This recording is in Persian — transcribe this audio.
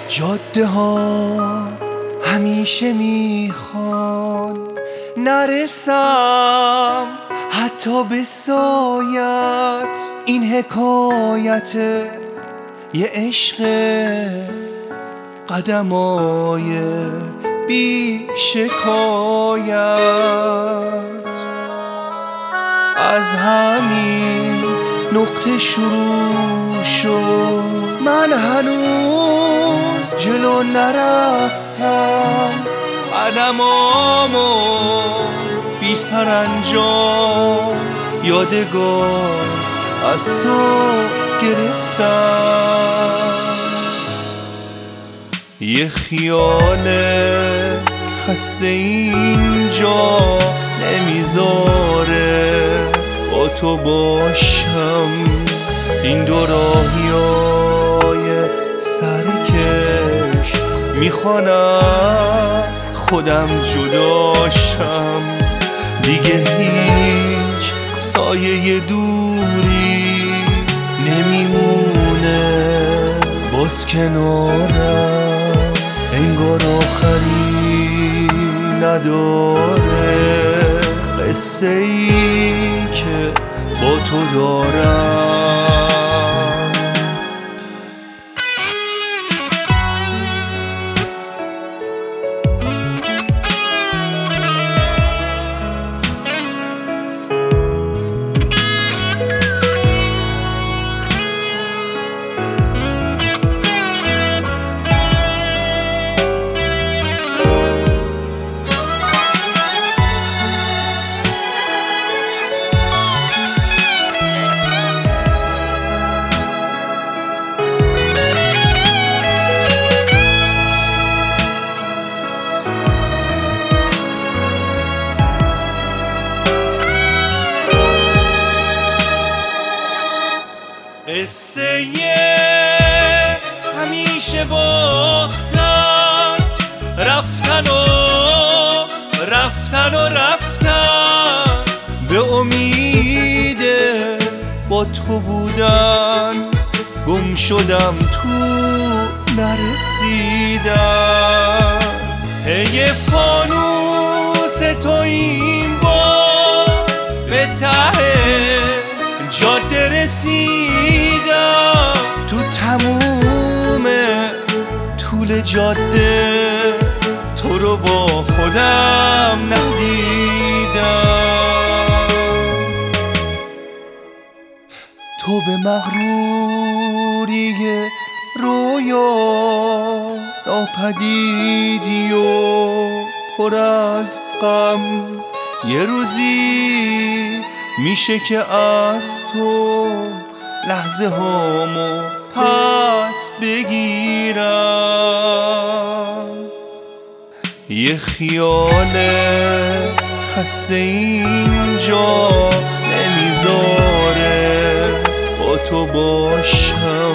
جاده ها همیشه میخوان نرسم حتی به سایت. این حکایت یه عشق قدمای بی شکایت. از همین نقطه شروع شد، من هنوز جلو نرفتم. قدمامو بی سرانجام یادگار از تو گرفتم. یه خیال خسته اینجا نمیذاره با تو باشم. این دو راهیای سرکش میخوانم خودم جداشم. دیگه هیچ سایه دوری نمیمونه باز کنارم. انگار آخری نداره قصه ای که با تو دارم. قصه همیشه باختن، رفتن و رفتن و رفتن. به امید با تو بودن گم شدم تو نرسیدم. هی فانوس تو این بار به ته جاده رسیدم. تو تموم طول جاده تو رو با خودم ندیدم. تو به مغروری رویا ناپدیدی و پر از غم. یه روزی میشه که از تو لحظه هامو پس بگیرم. یه خیال خسته اینجا نمیذاره با تو باشم.